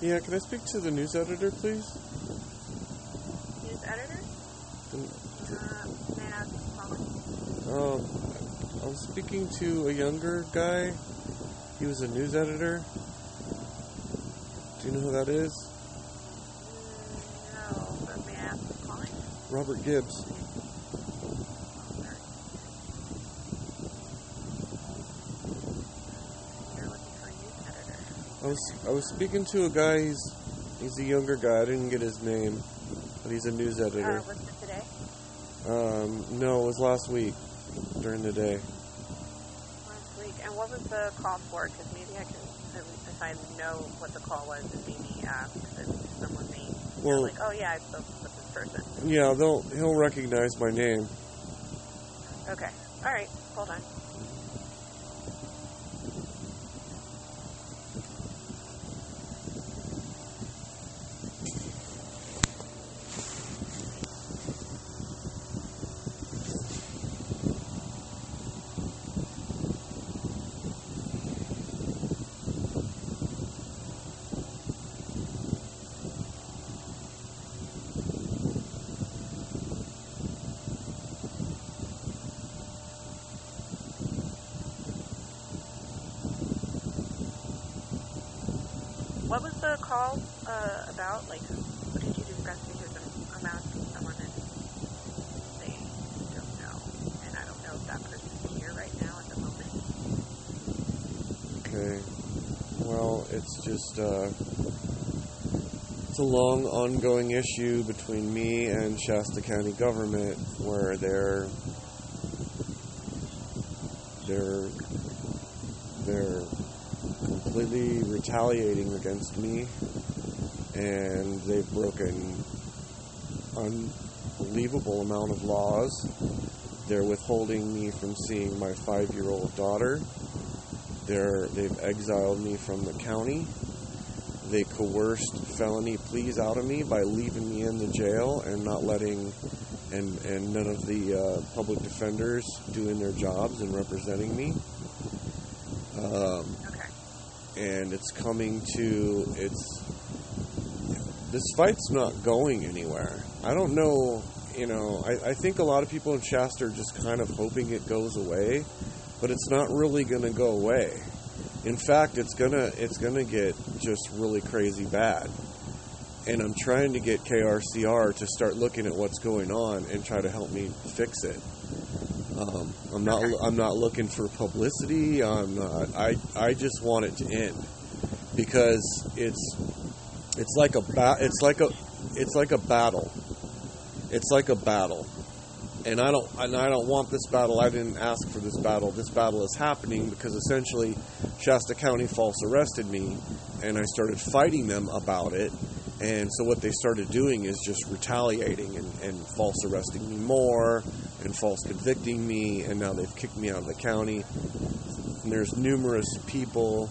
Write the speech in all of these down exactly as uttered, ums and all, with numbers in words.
Yeah, can I speak to the news editor, please? News editor? Uh, may I ask who's calling? Um, I was speaking to a younger guy. He was a news editor. Do you know who that is? Mm, no, but may I ask who's calling? Robert Gibbs. You're looking for a news editor. I was I was speaking to a guy. He's he's a younger guy. I didn't get his name, but he's a news editor. Uh, was it today? Um, no, it was last week during the day. Last week. And what was the call for? Because maybe I can, if I know what the call was, and maybe ask, and someone may Well, know, like, oh yeah, I spoke with this person. Yeah, they'll he'll recognize my name. Okay. All right. Hold on. What was the call uh, about? Like, what did you discuss? Because I'm, I'm asking someone and they don't know. And I don't know if that person's here right now at the moment. Okay. Well, it's just uh, it's a long, ongoing issue between me and Shasta County government, where they're they're they're completely retaliating against me, and they've broken unbelievable amount of laws. They're withholding me from seeing my five-year-old daughter. They're, they've exiled me from the county. They coerced felony pleas out of me by leaving me in the jail and not letting, and, and none of the uh, public defenders doing their jobs and representing me. Um, Okay. and it's coming to, it's, this fight's not going anywhere. I don't know, you know, I, I think a lot of people in Shasta are just kind of hoping it goes away, but it's not really going to go away. In fact, it's gonna it's gonna get just really crazy bad. And I'm trying to get K R C R to start looking at what's going on and try to help me fix it. Um, I'm not Okay. I'm not looking for publicity. I'm not. I I just want it to end, because it's it's like a ba- it's like a it's like a battle. It's like a battle. And I don't and I don't want this battle. I didn't ask for this battle. This battle is happening because essentially Shasta County false arrested me, and I started fighting them about it. And so what they started doing is just retaliating and, and false arresting me more and false convicting me, and now they've kicked me out of the county. And there's numerous people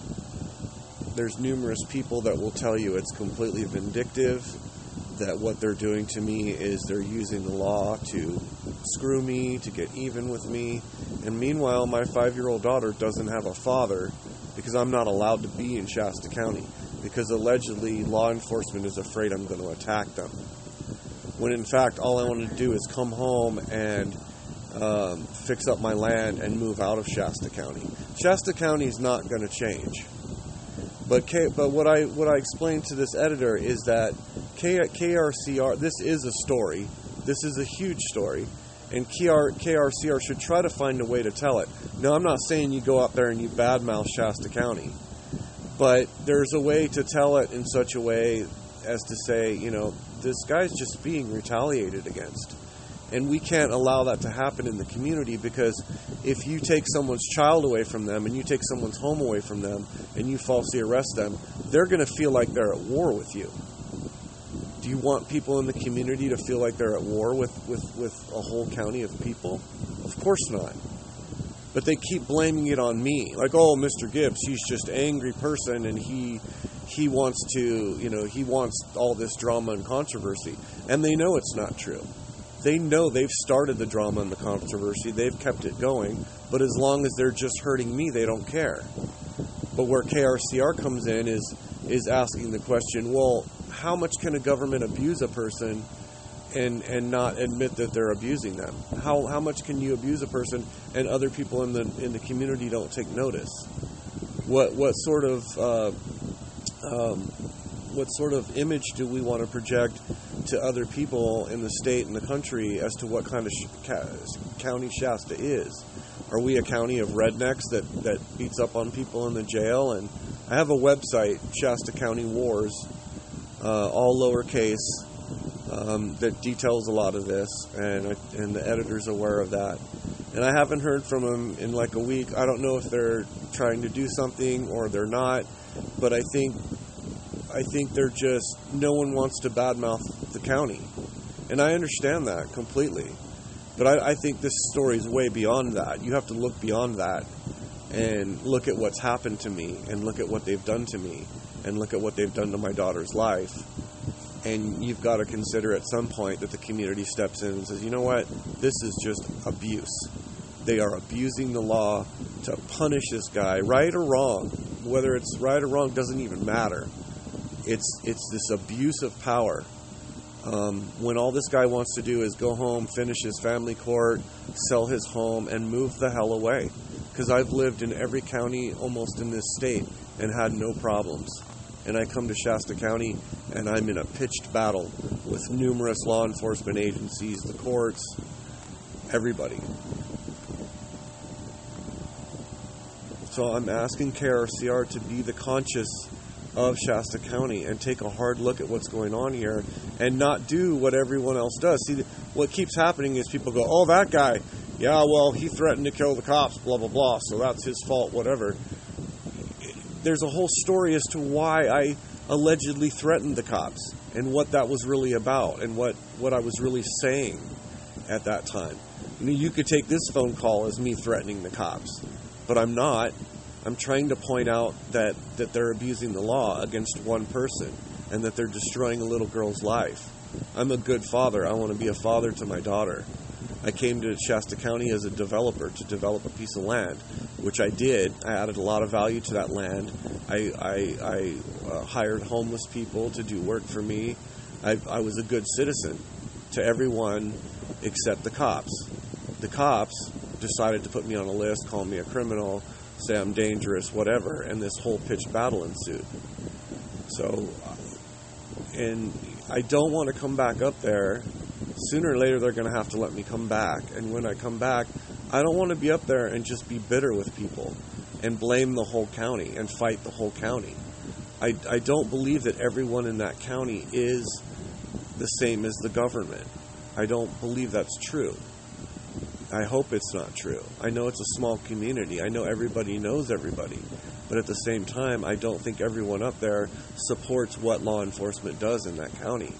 there's numerous people that will tell you it's completely vindictive, that what they're doing to me is they're using the law to screw me, to get even with me. And meanwhile, my five-year-old daughter doesn't have a father because I'm not allowed to be in Shasta County, because allegedly law enforcement is afraid I'm going to attack them. When in fact, all I want to do is come home and um, fix up my land and move out of Shasta County. Shasta County is not going to change. But K, but what I what I explained to this editor is that K, KRCR, this is a story. This is a huge story. And K R, K R C R should try to find a way to tell it. Now, I'm not saying you go out there and you badmouth Shasta County. But there's a way to tell it in such a way as to say, you know, this guy's just being retaliated against. And we can't allow that to happen in the community, because if you take someone's child away from them and you take someone's home away from them and you falsely arrest them, they're going to feel like they're at war with you. Do you want people in the community to feel like they're at war with, with, with a whole county of people? Of course not. But they keep blaming it on me. Like, oh, Mister Gibbs, he's just an angry person and he he wants to, you know, he wants all this drama and controversy. And they know it's not true. They know they've started the drama and the controversy. They've kept it going. But as long as they're just hurting me, they don't care. But where K R C R comes in is is asking the question, well, how much can a government abuse a person and and not admit that they're abusing them? How how much can you abuse a person and other people in the in the community don't take notice? What what sort of uh, um, what sort of image do we want to project to other people in the state and the country as to what kind of sh- ca- county Shasta is? Are we a county of rednecks that, that beats up on people in the jail? And I have a website, Shasta County Wars, uh, all lowercase, um, that details a lot of this, and I, and the editor's aware of that. And I haven't heard from them in like a week. I don't know if they're trying to do something or they're not, but I think I think they're just, no one wants to badmouth the county. And I understand that completely. But I, I think this story is way beyond that. You have to look beyond that and look at what's happened to me and look at what they've done to me and look at what they've done to my daughter's life. And you've got to consider at some point that the community steps in and says, you know what, this is just abuse. They are abusing the law to punish this guy, right or wrong. Whether it's right or wrong doesn't even matter. It's it's this abuse of power. Um, when all this guy wants to do is go home, finish his family court, sell his home, and move the hell away. Because I've lived in every county almost in this state and had no problems. And I come to Shasta County and I'm in a pitched battle with numerous law enforcement agencies, the courts, everybody. So I'm asking K R C R to be the conscious of Shasta County and take a hard look at what's going on here and not do what everyone else does. See, what keeps happening is people go, oh, that guy, yeah, well, he threatened to kill the cops, blah, blah, blah, so that's his fault, whatever. There's a whole story as to why I allegedly threatened the cops and what that was really about and what, what I was really saying at that time. I mean, you could take this phone call as me threatening the cops, but I'm not. I'm trying to point out that, that they're abusing the law against one person and that they're destroying a little girl's life. I'm a good father. I want to be a father to my daughter. I came to Shasta County as a developer to develop a piece of land, which I did. I added a lot of value to that land. I, I, I uh, hired homeless people to do work for me. I, I was a good citizen to everyone except the cops. The cops decided to put me on a list, call me a criminal, say I'm dangerous, whatever, and this whole pitched battle ensued. So, and I don't want to come back up there. Sooner or later, they're going to have to let me come back. And when I come back, I don't want to be up there and just be bitter with people and blame the whole county and fight the whole county. I, I don't believe that everyone in that county is the same as the government. I don't believe that's true. I hope it's not true. I know it's a small community. I know everybody knows everybody. But at the same time, I don't think everyone up there supports what law enforcement does in that county.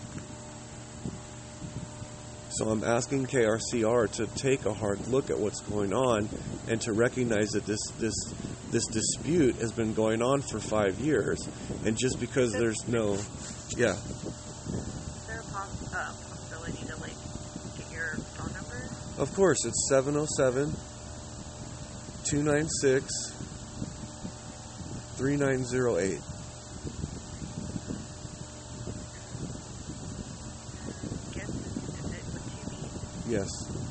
So I'm asking K R C R to take a hard look at what's going on and to recognize that this this this dispute has been going on for five years. And just because there's no... Yeah. Is there a poss- uh, possibility to, like, get your phone number? Of course, it's seven oh seven, two nine six, three nine oh eight. Guess, is it with two B's? Yes.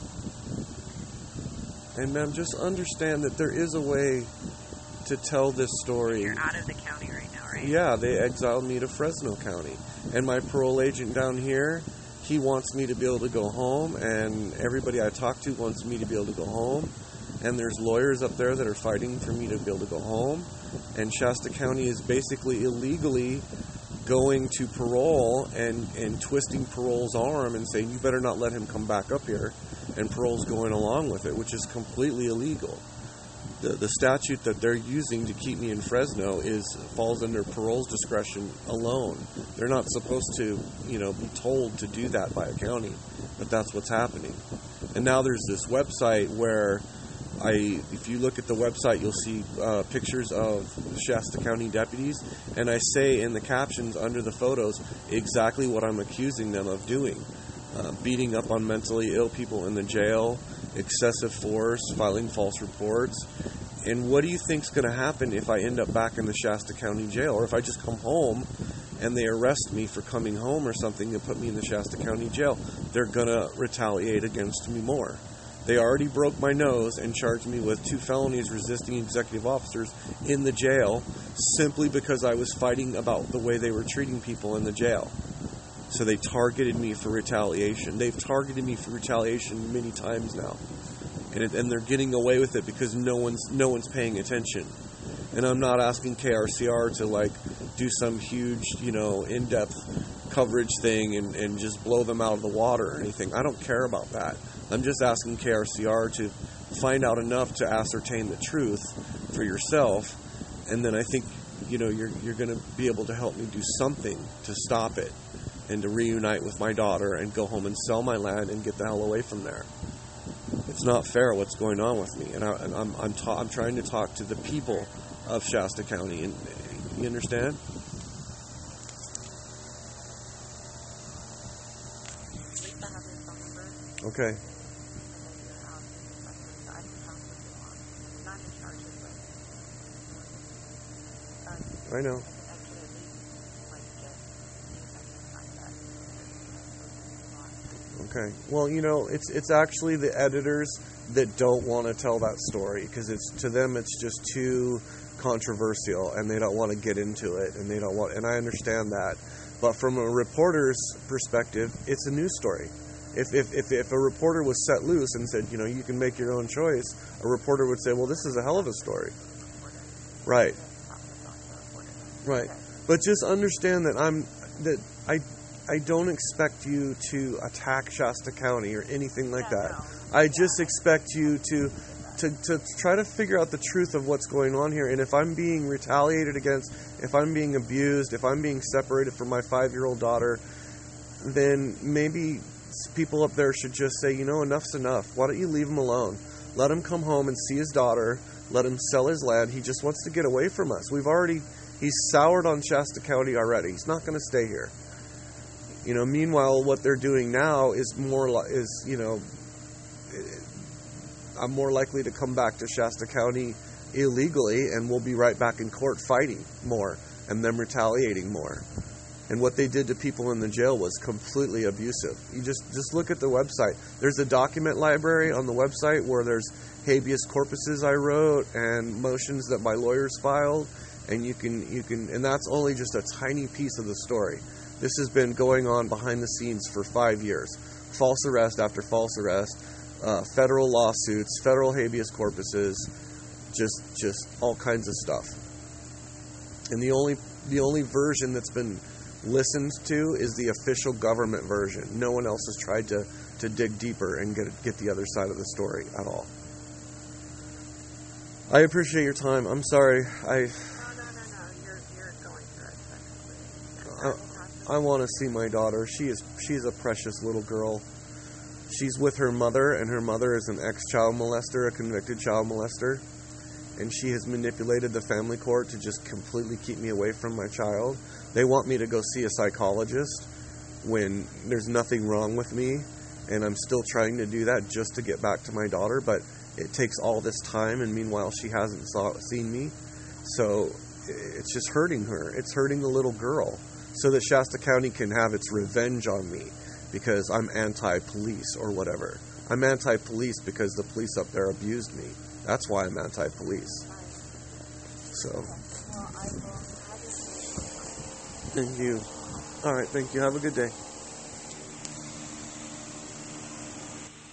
And ma'am, just understand that there is a way to tell this story. You're out of the county right now, right? Yeah, they exiled me to Fresno County. And my parole agent down here, he wants me to be able to go home, and everybody I talk to wants me to be able to go home. And there's lawyers up there that are fighting for me to be able to go home. And Shasta County is basically illegally going to parole and, and twisting parole's arm and saying, you better not let him come back up here. And parole's going along with it, which is completely illegal. The, the statute that they're using to keep me in Fresno is falls under parole's discretion alone. They're not supposed to, you know, be told to do that by a county, but that's what's happening. And now there's this website where I, if you look at the website, you'll see uh, pictures of Shasta County deputies, and I say in the captions under the photos exactly what I'm accusing them of doing. Uh, beating up on mentally ill people in the jail, excessive force, filing false reports, And what do you think's going to happen if I end up back in the Shasta County jail, or if I just come home and they arrest me for coming home or something and put me in the Shasta County jail? They're going to retaliate against me more. They already broke my nose and charged me with two felonies resisting executive officers in the jail simply because I was fighting about the way they were treating people in the jail. So they targeted me for retaliation. They've targeted me for retaliation many times now. And, it, and they're getting away with it because no one's no one's paying attention. And I'm not asking K R C R to like do some huge, you know, in-depth coverage thing and, and just blow them out of the water or anything. I don't care about that. I'm just asking K R C R to find out enough to ascertain the truth for yourself, and then I think, you know, you're you're going to be able to help me do something to stop it and to reunite with my daughter and go home and sell my land and get the hell away from there. It's not fair what's going on with me, and, I, and I'm I'm, ta- I'm trying to talk to the people of Shasta County, and you understand? Okay. I know. Okay. Well, you know, it's it's actually the editors that don't want to tell that story because it's to them it's just too controversial and they don't want to get into it and they don't want and I understand that. But from a reporter's perspective, it's a news story. If if if if a reporter was set loose and said, you know, you can make your own choice, a reporter would say, well, this is a hell of a story. Right. Right. But just understand that I'm that I I don't expect you to attack Shasta County or anything like that. I just expect you to, to to try to figure out the truth of what's going on here. And if I'm being retaliated against, if I'm being abused, if I'm being separated from my five-year-old daughter, then maybe people up there should just say, you know, enough's enough. Why don't you leave him alone? Let him come home and see his daughter. Let him sell his land. He just wants to get away from us. We've already, he's soured on Shasta County already. He's not going to stay here. You know, meanwhile, what they're doing now is more li- is, you know, I'm more likely to come back to Shasta County illegally, and we'll be right back in court fighting more and them retaliating more. And what they did to people in the jail was completely abusive. You just just look at the website. There's a document library on the website where there's habeas corpuses I wrote and motions that my lawyers filed, and you can you can and that's only just a tiny piece of the story. This has been going on behind the scenes for five years. False arrest after false arrest, uh, federal lawsuits, federal habeas corpuses, just just all kinds of stuff. And the only the only version that's been listened to is the official government version. No one else has tried to, to dig deeper and get get the other side of the story at all. I appreciate your time. I'm sorry. I. No, no, no, no. You're you're going through it. That's completely. I want to see my daughter. She is she's a precious little girl. She's with her mother, and her mother is an ex-child molester, a convicted child molester. And she has manipulated the family court to just completely keep me away from my child. They want me to go see a psychologist when there's nothing wrong with me, and I'm still trying to do that just to get back to my daughter, but it takes all this time, and meanwhile she hasn't saw, seen me. So it's just hurting her. It's hurting the little girl. So that Shasta County can have its revenge on me because I'm anti-police or whatever. I'm anti-police because the police up there abused me. That's why I'm anti-police. So. Thank you. All right, thank you. Have a good day.